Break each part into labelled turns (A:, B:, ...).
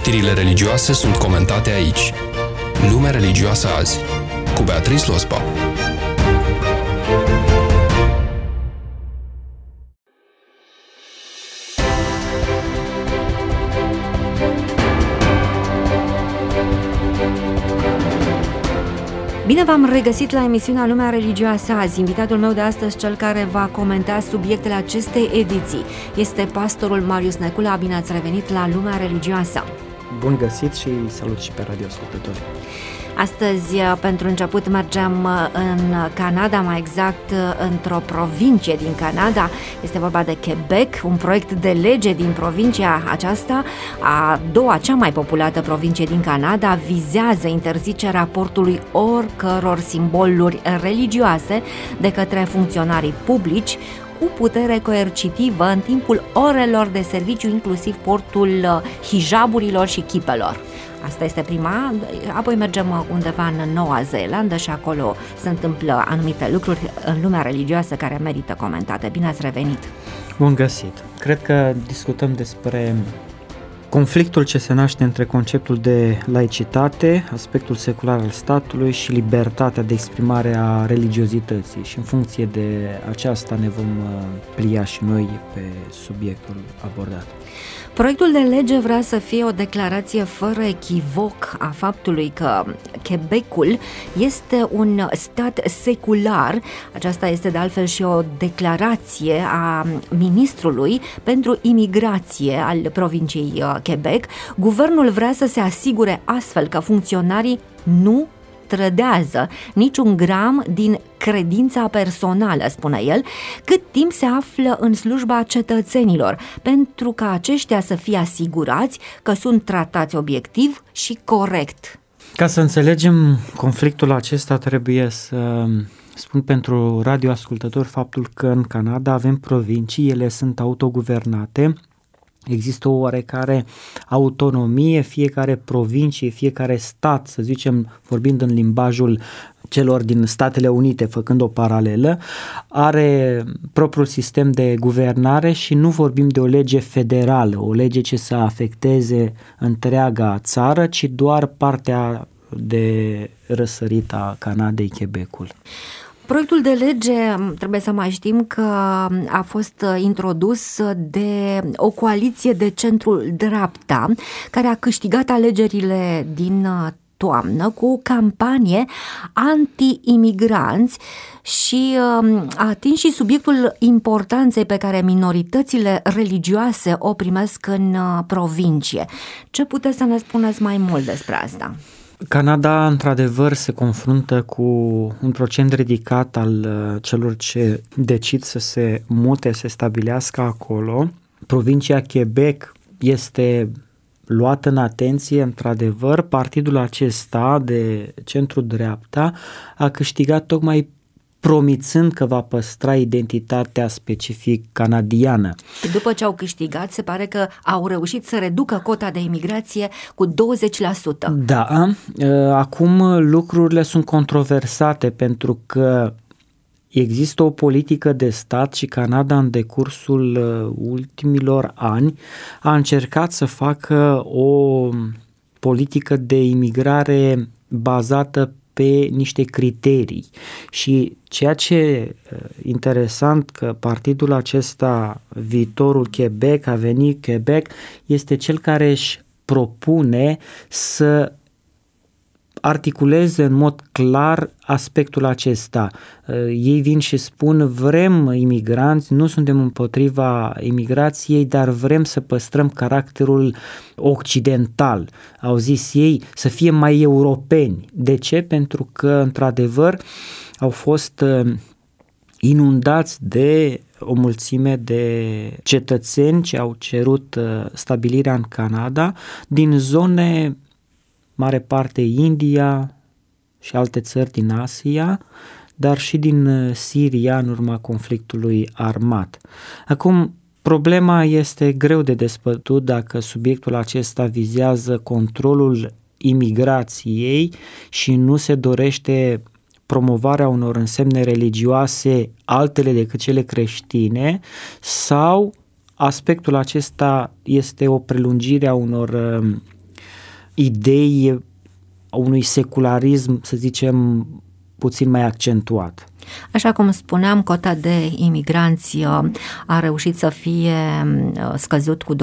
A: Știrile religioase sunt comentate aici. Lumea religioasă azi, cu Beatrice Lospa.
B: Bine v-am regăsit la emisiunea Lumea religioasă azi. Invitatul meu de astăzi, cel care va comenta subiectele acestei ediții, este pastorul Marius Necula. Bine ați revenit la Lumea religioasă.
C: Bun găsit și salut și pe radioascultători.
B: Astăzi, pentru început, mergem în Canada, mai exact într-o provincie din Canada. Este vorba de Quebec, un proiect de lege din provincia aceasta, a doua cea mai populată provincie din Canada, vizează interzicerea portului oricăror simboluri religioase de către funcționarii publici cu putere coercitivă în timpul orelor de serviciu, inclusiv portul hijaburilor și chipelor. Asta este prima, apoi mergem undeva în Noua Zeelandă și acolo se întâmplă anumite lucruri în lumea religioasă care merită comentate. Bine ați revenit!
C: Bun găsit! Cred că discutăm despre conflictul ce se naște între conceptul de laicitate, aspectul secular al statului și libertatea de exprimare a religiozității, și în funcție de aceasta ne vom plia și noi pe subiectul abordat.
B: Proiectul de lege vrea să fie o declarație fără echivoc a faptului că Quebecul este un stat secular. Aceasta este de altfel și o declarație a ministrului pentru imigrație al provinciei Quebec. Guvernul vrea să se asigure astfel că funcționarii nu trădează niciun gram din credința personală, spune el, cât timp se află în slujba cetățenilor, pentru ca aceștia să fie asigurați că sunt tratați obiectiv și corect.
C: Ca să înțelegem conflictul acesta, trebuie să spun pentru radioascultători faptul că în Canada avem provincii, ele sunt autoguvernate. Există o oarecare autonomie, fiecare provincie, fiecare stat, să zicem, vorbind în limbajul celor din Statele Unite, făcând o paralelă, are propriul sistem de guvernare și nu vorbim de o lege federală, o lege ce să afecteze întreaga țară, ci doar partea de răsărit a Canadei, Quebecul.
B: Proiectul de lege, trebuie să mai știm că a fost introdus de o coaliție de centru-dreapta care a câștigat alegerile din toamnă cu o campanie anti-imigranți și a atins și subiectul importanței pe care minoritățile religioase o primesc în provincie. Ce puteți să ne spuneți mai mult despre asta?
C: Canada, într-adevăr, se confruntă cu un procent ridicat al celor ce decid să se mute, să se stabilească acolo. Provincia Quebec este luată în atenție, într-adevăr. Partidul acesta de centru-dreapta a câștigat tocmai promițând că va păstra identitatea specific canadiană.
B: După ce au câștigat, se pare că au reușit să reducă cota de imigrație cu 20%.
C: Da, acum lucrurile sunt controversate pentru că există o politică de stat și Canada în decursul ultimilor ani a încercat să facă o politică de imigrare bazată pe niște criterii, și ceea ce e interesant că partidul acesta, Viitorul Quebec, Avenir Quebec, este cel care își propune să articuleze în mod clar aspectul acesta. Ei vin și spun: vrem imigranți, nu suntem împotriva imigrației, dar vrem să păstrăm caracterul occidental. Au zis ei, să fie mai europeni. De ce? Pentru că, într-adevăr, au fost inundați de o mulțime de cetățeni ce au cerut stabilirea în Canada din zone, mare parte India și alte țări din Asia, dar și din Siria în urma conflictului armat. Acum, problema este greu de despătut dacă subiectul acesta vizează controlul imigrației și nu se dorește promovarea unor însemne religioase altele decât cele creștine, sau aspectul acesta este o prelungire a unor idei unui secularism, să zicem, puțin mai accentuat.
B: Așa cum spuneam, cota de imigranți a reușit să fie scăzut cu 20%.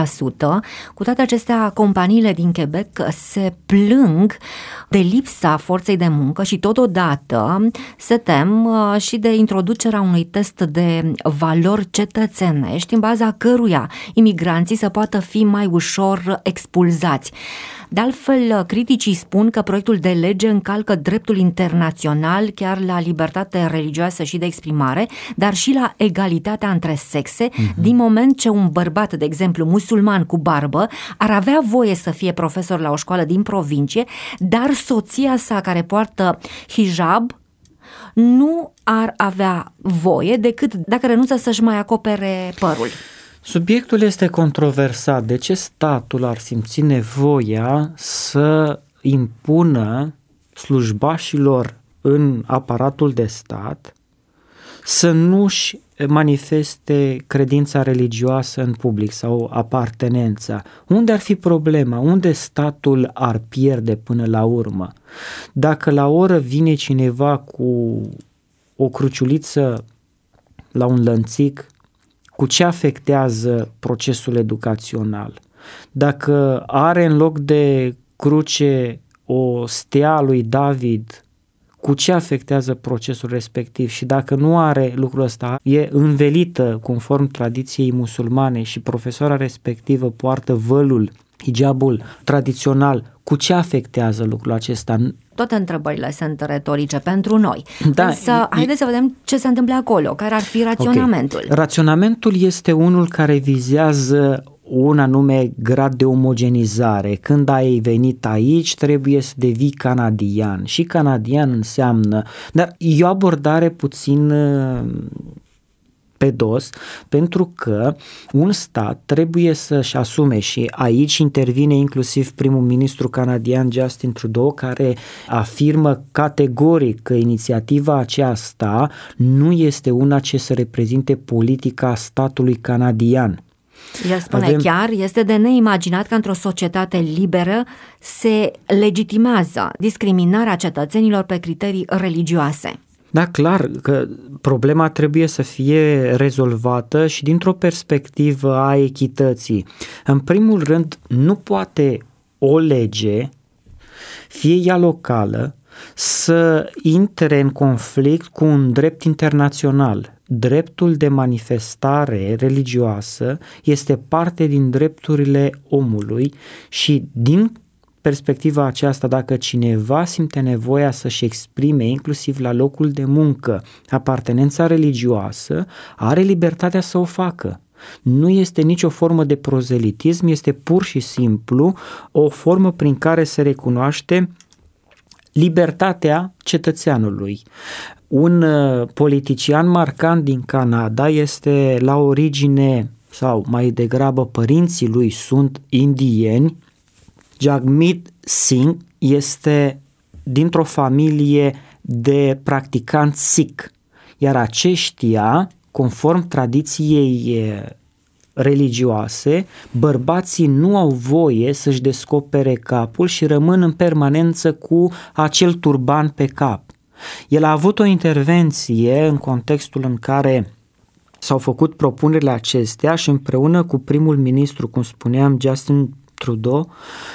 B: Cu toate acestea, companiile din Quebec se plâng de lipsa forței de muncă și totodată se tem și de introducerea unui test de valori cetățenești în baza căruia imigranții să poată fi mai ușor expulzați. De altfel, criticii spun că proiectul de lege încalcă dreptul internațional chiar la libertate religioasă și de exprimare, dar și la egalitatea între sexe, din moment ce un bărbat, de exemplu, musulman cu barbă, ar avea voie să fie profesor la o școală din provincie, dar soția sa care poartă hijab nu ar avea voie decât dacă renunță să-și mai acopere părul.
C: Subiectul este controversat. De ce statul ar simți nevoia să impună slujbașilor în aparatul de stat să nu-și manifeste credința religioasă în public sau apartenența? Unde ar fi problema? Unde statul ar pierde până la urmă? Dacă la oră vine cineva cu o cruciuliță la un lănțic, cu ce afectează procesul educațional? Dacă are în loc de cruce o stea lui David, cu ce afectează procesul respectiv? Și dacă nu are lucrul ăsta, e învelită conform tradiției musulmane și profesoara respectivă poartă vălul, hijabul tradițional, cu ce afectează lucrul acesta?
B: Toate întrebările sunt retorice pentru noi. Da, însă, haideți să vedem ce se întâmplă acolo, care ar fi raționamentul.
C: Okay. Raționamentul este unul care vizează un anume grad de omogenizare. Când ai venit aici, trebuie să devii canadian. Și canadian înseamnă... Dar e o abordare puțin pe dos, pentru că un stat trebuie să-și asume, și aici intervine inclusiv primul ministru canadian Justin Trudeau, care afirmă categoric că inițiativa aceasta nu este una ce să reprezinte politica statului canadian.
B: El spune chiar, este de neimaginat că într-o societate liberă se legitimează discriminarea cetățenilor pe criterii religioase.
C: Da, clar că problema trebuie să fie rezolvată și dintr-o perspectivă a echității. În primul rând, nu poate o lege, fie ea locală, să intre în conflict cu un drept internațional. Dreptul de manifestare religioasă este parte din drepturile omului și din perspectiva aceasta, dacă cineva simte nevoia să-și exprime, inclusiv la locul de muncă, apartenența religioasă, are libertatea să o facă. Nu este nicio formă de prozelitism, este pur și simplu o formă prin care se recunoaște libertatea cetățeanului. Un politician marcant din Canada este la origine, sau mai degrabă părinții lui sunt indieni. Jagmeet Singh este dintr-o familie de practicanți Sikh, iar aceștia, conform tradiției religioase, bărbații nu au voie să-și descopere capul și rămân în permanență cu acel turban pe cap. El a avut o intervenție în contextul în care s-au făcut propunerile acestea și împreună cu primul ministru, cum spuneam, Justin Trudeau,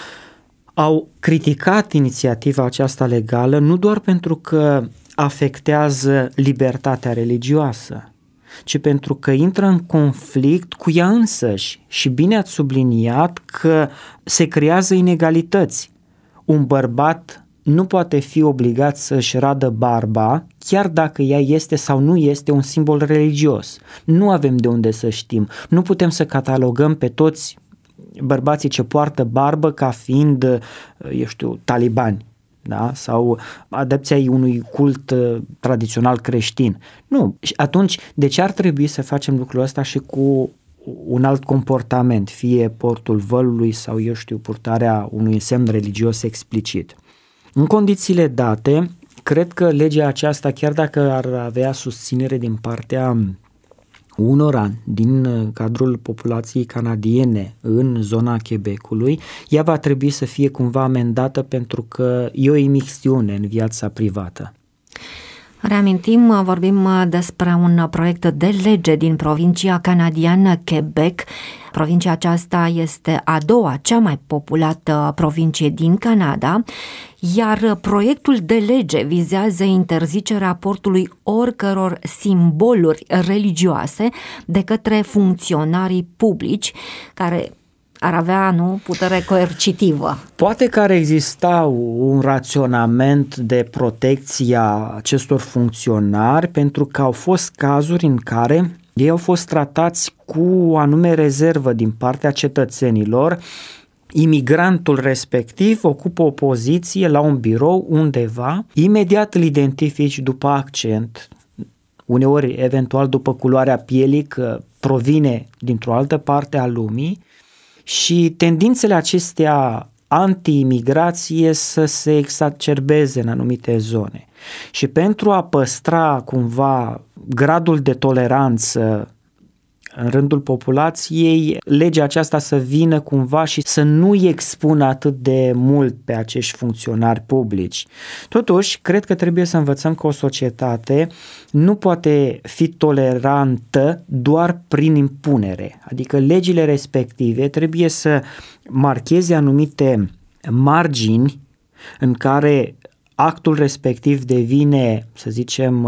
C: au criticat inițiativa aceasta legală nu doar pentru că afectează libertatea religioasă, ci pentru că intră în conflict cu ea însăși. Și bine ați subliniat că se creează inegalități. Un bărbat nu poate fi obligat să-și radă barba, chiar dacă ea este sau nu este un simbol religios. Nu avem de unde să știm. Nu putem să catalogăm pe toți bărbații ce poartă barbă ca fiind, talibani, da? Sau adepții ai unui cult tradițional creștin. Nu. Și atunci, de ce ar trebui să facem lucrul ăsta și cu un alt comportament, fie portul vălului sau, purtarea unui semn religios explicit? În condițiile date, cred că legea aceasta, chiar dacă ar avea susținere din partea unora din cadrul populației canadiene în zona Quebecului, ea va trebui să fie cumva amendată pentru că e o imixtiune în viața privată.
B: Reamintim, vorbim despre un proiect de lege din provincia canadiană Quebec. Provincia aceasta este a doua cea mai populată provincie din Canada, iar proiectul de lege vizează interzicerea portului oricăror simboluri religioase de către funcționarii publici care ar avea, putere coercitivă.
C: Poate că ar exista un raționament de protecție a acestor funcționari, pentru că au fost cazuri în care ei au fost tratați cu o anume rezervă din partea cetățenilor. Imigrantul respectiv ocupă o poziție la un birou undeva, imediat îl identifici după accent, uneori eventual după culoarea pielii, că provine dintr-o altă parte a lumii, și tendințele acestea anti-imigrație să se exacerbeze în anumite zone. Și pentru a păstra cumva gradul de toleranță în rândul populației, legea aceasta să vină cumva și să nu-i expună atât de mult pe acești funcționari publici. Totuși, cred că trebuie să învățăm că o societate nu poate fi tolerantă doar prin impunere. Adică legile respective trebuie să marcheze anumite margini în care actul respectiv devine, să zicem,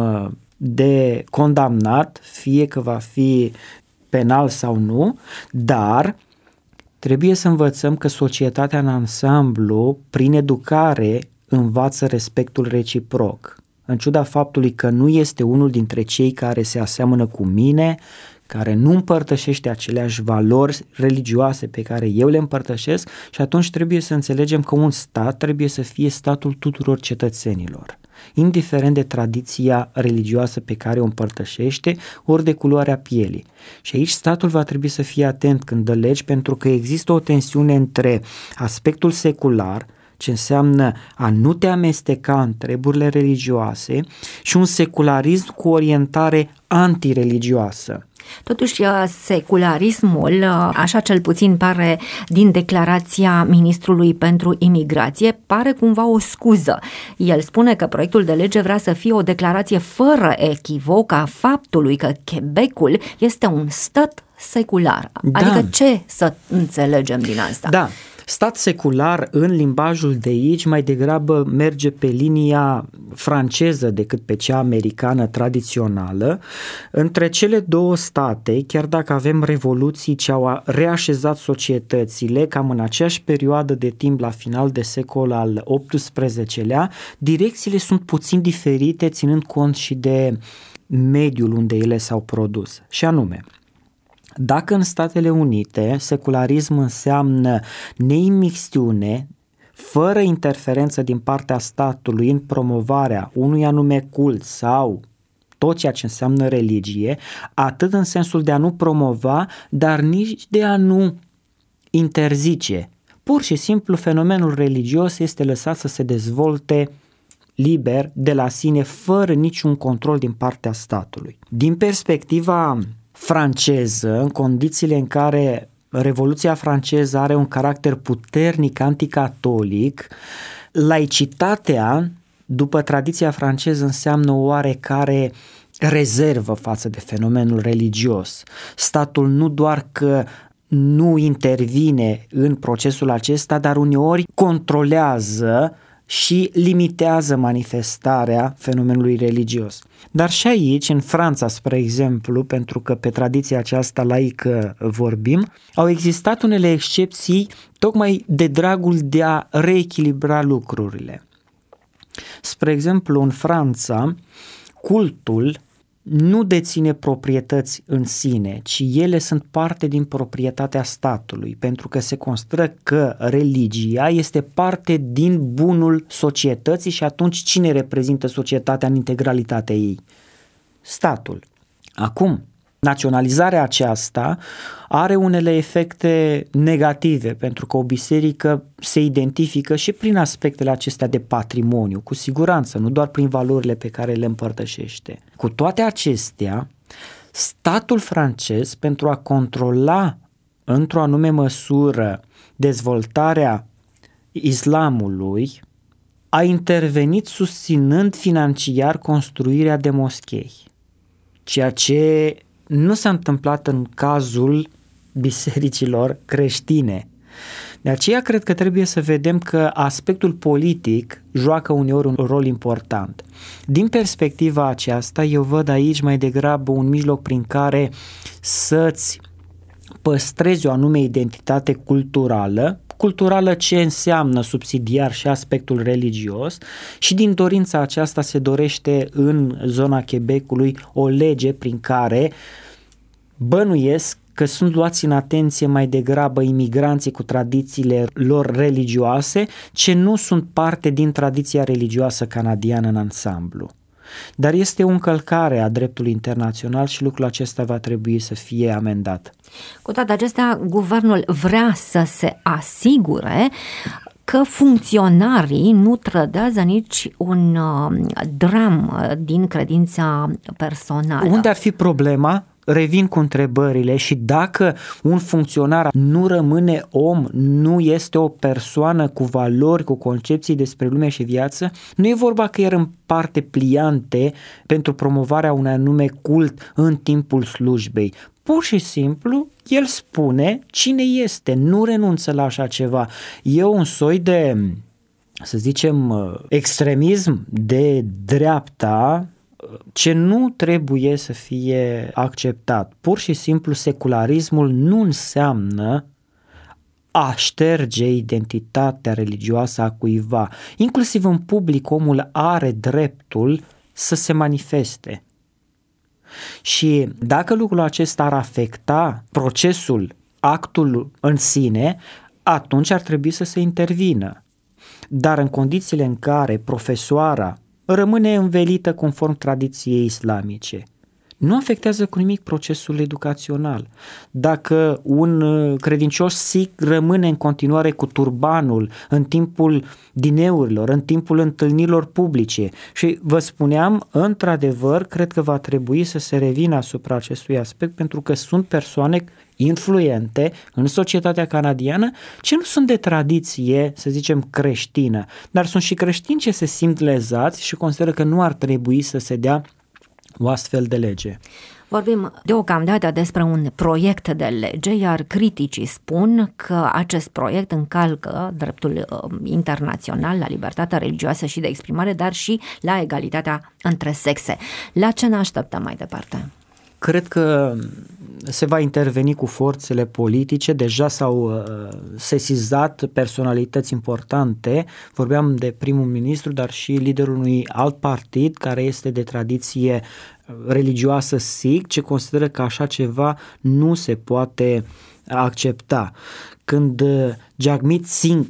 C: de condamnat, fie că va fi penal sau nu, dar trebuie să învățăm că societatea în ansamblu, prin educare, învață respectul reciproc. În ciuda faptului că nu este unul dintre cei care se aseamănă cu mine, care nu împărtășește aceleași valori religioase pe care eu le împărtășesc, și atunci trebuie să înțelegem că un stat trebuie să fie statul tuturor cetățenilor, indiferent de tradiția religioasă pe care o împărtășește, ori de culoarea pielii. Și aici statul va trebui să fie atent când dă legi, pentru că există o tensiune între aspectul secular, ce înseamnă a nu te amesteca în treburile religioase, și un secularism cu orientare antireligioasă.
B: Totuși, secularismul, așa cel puțin pare din declarația ministrului pentru imigrație, pare cumva o scuză. El spune că proiectul de lege vrea să fie o declarație fără echivoc a faptului că Quebecul este un stat secular.
C: Da.
B: Adică ce să înțelegem din asta?
C: Da. Stat secular în limbajul de aici mai degrabă merge pe linia franceză decât pe cea americană tradițională. Între cele două state, chiar dacă avem revoluții ce au reașezat societățile cam în aceeași perioadă de timp la final de secol al XVIII-lea, direcțiile sunt puțin diferite, ținând cont și de mediul unde ele s-au produs. Și anume, dacă în Statele Unite secularism înseamnă neimixtiune, fără interferență din partea statului în promovarea unui anume cult sau tot ceea ce înseamnă religie, atât în sensul de a nu promova, dar nici de a nu interzice. Pur și simplu fenomenul religios este lăsat să se dezvolte liber de la sine, fără niciun control din partea statului. Din perspectiva franceză, în condițiile în care Revoluția franceză are un caracter puternic anticatolic, laicitatea, după tradiția franceză, înseamnă o oarecare rezervă față de fenomenul religios. Statul nu doar că nu intervine în procesul acesta, dar uneori controlează și limitează manifestarea fenomenului religios. Dar și aici, în Franța, spre exemplu, pentru că pe tradiția aceasta laică vorbim, au existat unele excepții tocmai de dragul de a reechilibra lucrurile. Spre exemplu, în Franța, cultul nu deține proprietăți în sine, ci ele sunt parte din proprietatea statului, pentru că se consideră că religia este parte din bunul societății și atunci cine reprezintă societatea în integralitatea ei? Statul. Acum, naționalizarea aceasta are unele efecte negative, pentru că o biserică se identifică și prin aspectele acestea de patrimoniu, cu siguranță, nu doar prin valorile pe care le împărtășește. Cu toate acestea, Statul francez, pentru a controla într-o anume măsură dezvoltarea islamului, a intervenit susținând financiar construirea de moschei, ceea ce nu s-a întâmplat în cazul bisericilor creștine. De aceea cred că trebuie să vedem că aspectul politic joacă uneori un rol important. Din perspectiva aceasta, eu văd aici mai degrabă un mijloc prin care să-ți păstrezi o anume identitate culturală ce înseamnă subsidiar și aspectul religios, și din dorința aceasta se dorește în zona Quebecului o lege prin care bănuiesc că sunt luați în atenție mai degrabă imigranții cu tradițiile lor religioase, ce nu sunt parte din tradiția religioasă canadiană în ansamblu. Dar este o încălcare a dreptului internațional și lucrul acesta va trebui să fie amendat.
B: Cu toate acestea, guvernul vrea să se asigure că funcționarii nu trădează nici un dram din credința personală.
C: Unde ar fi problema? Revin cu întrebările, și dacă un funcționar nu rămâne om, nu este o persoană cu valori, cu concepții despre lume și viață, nu e vorba că el împarte pliante pentru promovarea unui anume cult în timpul slujbei. Pur și simplu, el spune cine este, nu renunță la așa ceva. E un soi de, să zicem, extremism de dreapta, ce nu trebuie să fie acceptat. Pur și simplu, secularismul nu înseamnă a șterge identitatea religioasă a cuiva. Inclusiv în public, omul are dreptul să se manifeste. Și dacă lucrul acesta ar afecta procesul, actul în sine, atunci ar trebui să se intervină. Dar în condițiile în care profesoara rămâne învelită conform tradiției islamice, nu afectează cu nimic procesul educațional. Dacă un credincios sikh rămâne în continuare cu turbanul în timpul dineurilor, în timpul întâlnirilor publice, și vă spuneam, într-adevăr, cred că va trebui să se revină asupra acestui aspect, pentru că sunt persoane influente în societatea canadiană ce nu sunt de tradiție, să zicem, creștină, dar sunt și creștini ce se simt lezați și consideră că nu ar trebui să se dea o astfel de lege.
B: Vorbim deocamdată despre un proiect de lege, iar criticii spun că acest proiect încalcă dreptul internațional la libertatea religioasă și de exprimare, dar și la egalitatea între sexe. La ce ne așteptăm mai departe?
C: Cred că se va interveni cu forțele politice, deja s-au sesizat personalități importante, vorbeam de primul ministru, dar și liderul unui alt partid care este de tradiție religioasă sikh, ce consideră că așa ceva nu se poate accepta. Când Jagmeet Singh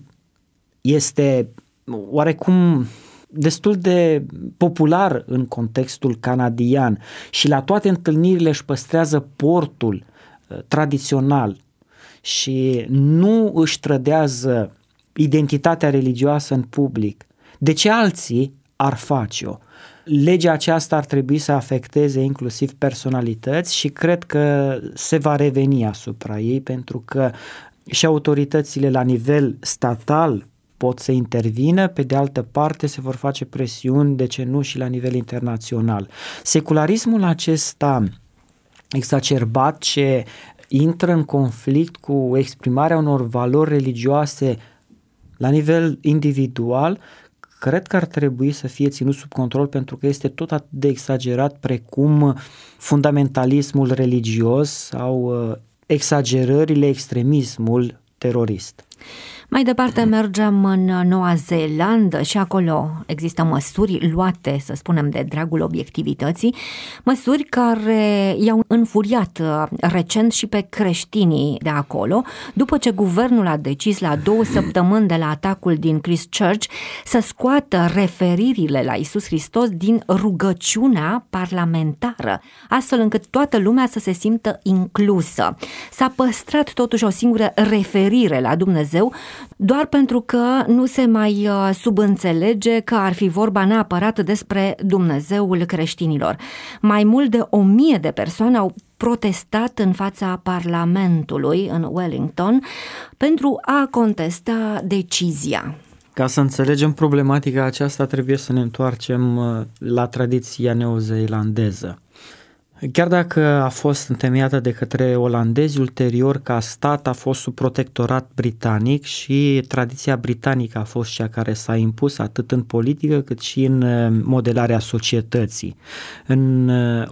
C: este oarecum destul de popular în contextul canadian și la toate întâlnirile își păstrează portul tradițional și nu își trădează identitatea religioasă în public, de ce alții ar face-o? Legea aceasta ar trebui să afecteze inclusiv personalități și cred că se va reveni asupra ei, pentru că și autoritățile la nivel statal pot să intervină, pe de altă parte se vor face presiuni, de ce nu, și la nivel internațional. Secularismul acesta exacerbat, ce intră în conflict cu exprimarea unor valori religioase la nivel individual, cred că ar trebui să fie ținut sub control, pentru că este tot atât de exagerat precum fundamentalismul religios sau exagerările, extremismul terorist.
B: Mai departe mergem în Noua Zeelandă și acolo există măsuri luate, să spunem, de dragul obiectivității, măsuri care i-au înfuriat recent și pe creștinii de acolo, după ce guvernul a decis la 2 săptămâni de la atacul din Christchurch să scoată referirile la Iisus Hristos din rugăciunea parlamentară, astfel încât toată lumea să se simtă inclusă. S-a păstrat totuși o singură referire la Dumnezeu, doar pentru că nu se mai subînțelege că ar fi vorba neapărat despre Dumnezeul creștinilor. Mai mult de 1000 de persoane au protestat în fața Parlamentului în Wellington pentru a contesta decizia.
C: Ca să înțelegem problematica aceasta, trebuie să ne întoarcem la tradiția neozeelandeză. Chiar dacă a fost întemeiată de către olandezi, ulterior ca stat a fost sub protectorat britanic și tradiția britanică a fost cea care s-a impus atât în politică cât și în modelarea societății. În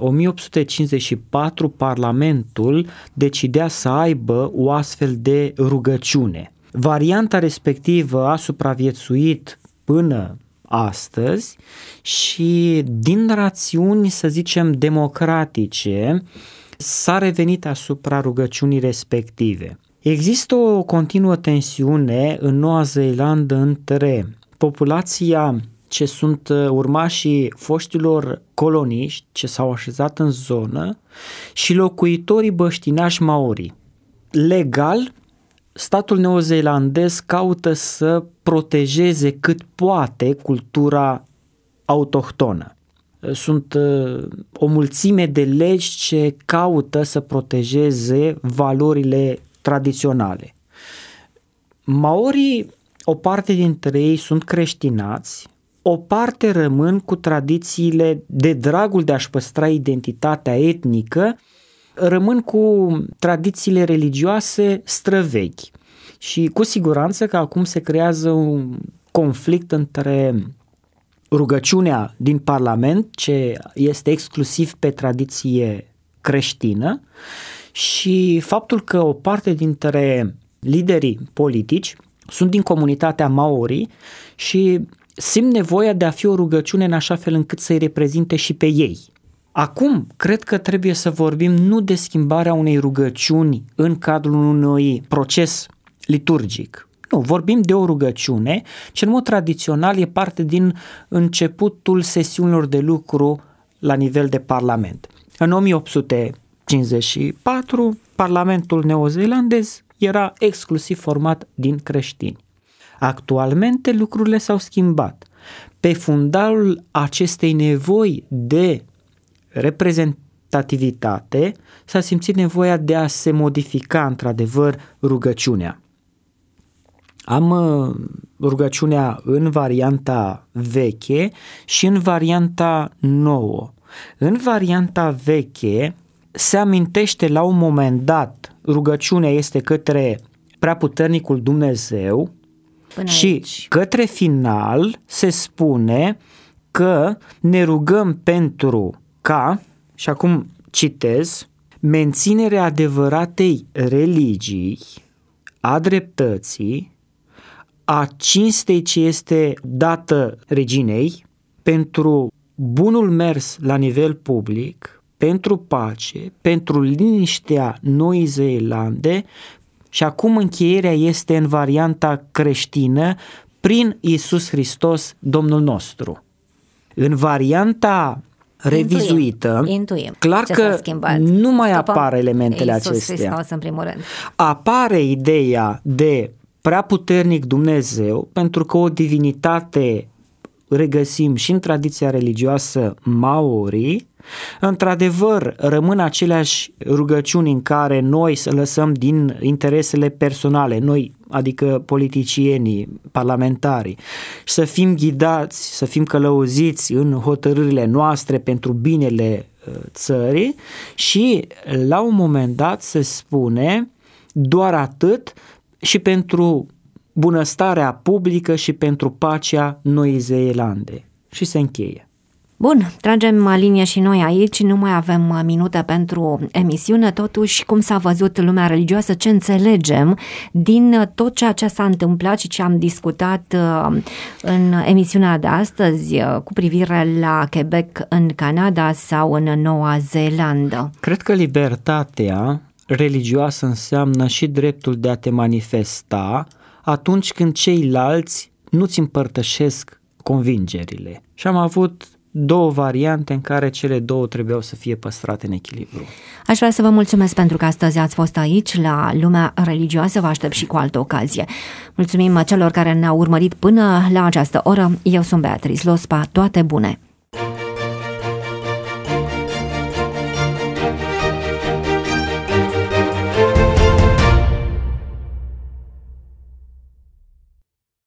C: 1854 Parlamentul decidea să aibă o astfel de rugăciune. Varianta respectivă a supraviețuit până astăzi și din rațiuni, să zicem, democratice s-a revenit asupra rugăciunii respective. Există o continuă tensiune în Noua Zeelandă între populația ce sunt urmașii foștilor coloniști ce s-au așezat în zonă și locuitorii băștinași maori. Legal, statul neozeelandez caută să protejeze cât poate cultura autohtonă. Sunt o mulțime de legi ce caută să protejeze valorile tradiționale. Maorii, o parte dintre ei sunt creștinați, o parte rămân cu tradițiile de dragul de a-și păstra identitatea etnică, rămân cu tradițiile religioase străvechi. Și cu siguranță că acum se creează un conflict între rugăciunea din Parlament, ce este exclusiv pe tradiție creștină, și faptul că o parte dintre liderii politici sunt din comunitatea maori și simt nevoia de a fi o rugăciune în așa fel încât să-i reprezinte și pe ei. Acum, cred că trebuie să vorbim nu de schimbarea unei rugăciuni în cadrul unui proces liturgic. Nu, vorbim de o rugăciune ce în mod tradițional e parte din începutul sesiunilor de lucru la nivel de Parlament. În 1854, Parlamentul neozeelandez era exclusiv format din creștini. Actualmente lucrurile s-au schimbat. Pe fundalul acestei nevoi de reprezentativitate s-a simțit nevoia de a se modifica într-adevăr rugăciunea. Am rugăciunea în varianta veche și în varianta nouă. În varianta veche se amintește la un moment dat, rugăciunea este către Preaputernicul Dumnezeu și aici, către final se spune că ne rugăm pentru ca, și acum citez, menținerea adevăratei religii, a dreptății, a cinstei ce este dată reginei, pentru bunul mers la nivel public, pentru pace, pentru liniștea Noii Zeelande și acum încheierea este în varianta creștină prin Iisus Hristos, Domnul nostru. În varianta revizuită, clar că nu mai apar elementele acestea.
B: Hristos, în primul rând.
C: Apare ideea de preaputernic Dumnezeu, pentru că o divinitate regăsim și în tradiția religioasă maori. Într-adevăr, rămân aceleași rugăciuni în care noi să lăsăm din interesele personale, noi, adică politicienii, parlamentarii, și să fim ghidați, să fim călăuziți în hotărârile noastre pentru binele țării și la un moment dat se spune doar atât și pentru bunăstarea publică și pentru pacea Noii Zeelande. Și se încheie.
B: Bun, tragem linie și noi aici, nu mai avem minute pentru emisiune, totuși cum s-a văzut lumea religioasă, ce înțelegem din tot ceea ce s-a întâmplat și ce am discutat în emisiunea de astăzi cu privire la Quebec în Canada sau în Noua Zeelandă?
C: Cred că libertatea religioasă înseamnă și dreptul de a te manifesta atunci când ceilalți nu-ți împărtășesc convingerile. Și am avut două variante în care cele două trebuiau să fie păstrate în echilibru.
B: Aș vrea să vă mulțumesc pentru că astăzi ați fost aici la Lumea Religioasă, vă aștept și cu altă ocazie. Mulțumim celor care ne-au urmărit până la această oră. Eu sunt Beatrice Lospa, toate bune!